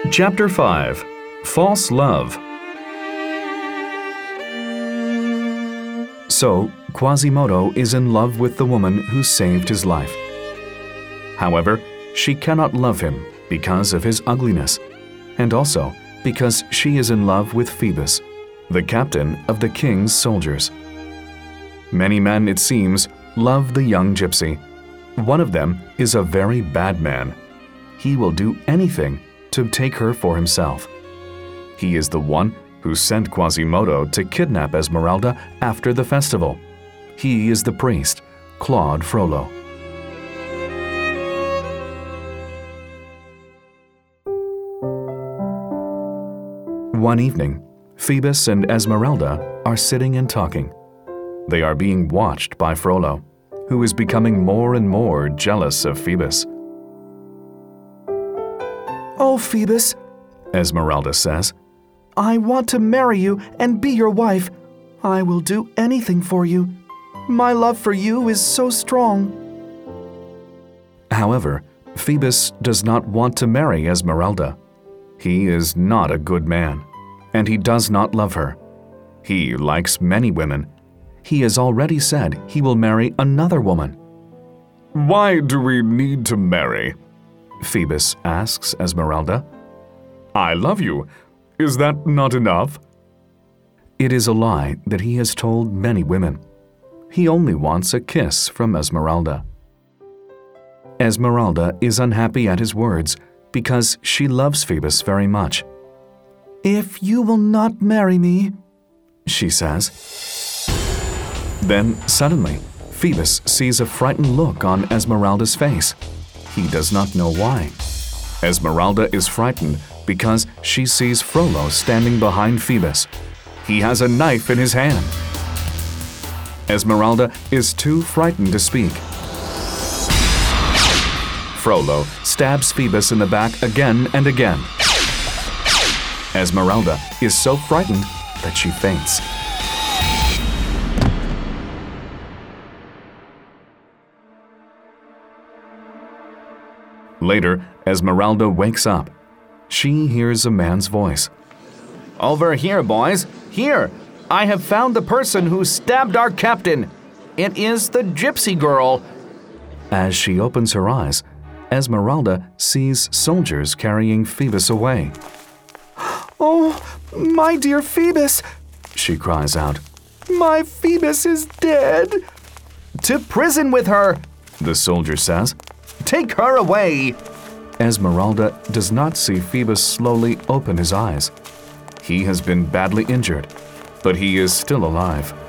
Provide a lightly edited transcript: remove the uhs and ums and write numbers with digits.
Chapter 5. False Love. So, Quasimodo is in love with the woman who saved his life. However, she cannot love him because of his ugliness, and also because she is in love with Phoebus, the captain of the king's soldiers. Many men, it seems, love the young gypsy. One of them is a very bad man. He will do anything to take her for himself. He is the one who sent Quasimodo to kidnap Esmeralda after the festival. He is the priest, Claude Frollo. One evening, Phoebus and Esmeralda are sitting and talking. They are being watched by Frollo, who is becoming more and more jealous of Phoebus. "Oh, Phoebus," Esmeralda says, "I want to marry you and be your wife. I will do anything for you. My love for you is so strong." However, Phoebus does not want to marry Esmeralda. He is not a good man, and he does not love her. He likes many women. He has already said he will marry another woman. "Why do we need to marry?" Phoebus asks Esmeralda. "I love you. Is that not enough?" It is a lie that he has told many women. He only wants a kiss from Esmeralda. Esmeralda is unhappy at his words because she loves Phoebus very much. "If you will not marry me," she says. Then, suddenly, Phoebus sees a frightened look on Esmeralda's face. He does not know why. Esmeralda is frightened because she sees Frollo standing behind Phoebus. He has a knife in his hand. Esmeralda is too frightened to speak. Frollo stabs Phoebus in the back again and again. Esmeralda is so frightened that she faints. Later, Esmeralda wakes up. She hears a man's voice. "Over here, boys. Here! I have found the person who stabbed our captain. It is the gypsy girl." As she opens her eyes, Esmeralda sees soldiers carrying Phoebus away. "Oh, my dear Phoebus," she cries out. "My Phoebus is dead." "To prison with her," the soldier says. "Take her away." Esmeralda does not see Phoebus slowly open his eyes. He has been badly injured, but he is still alive.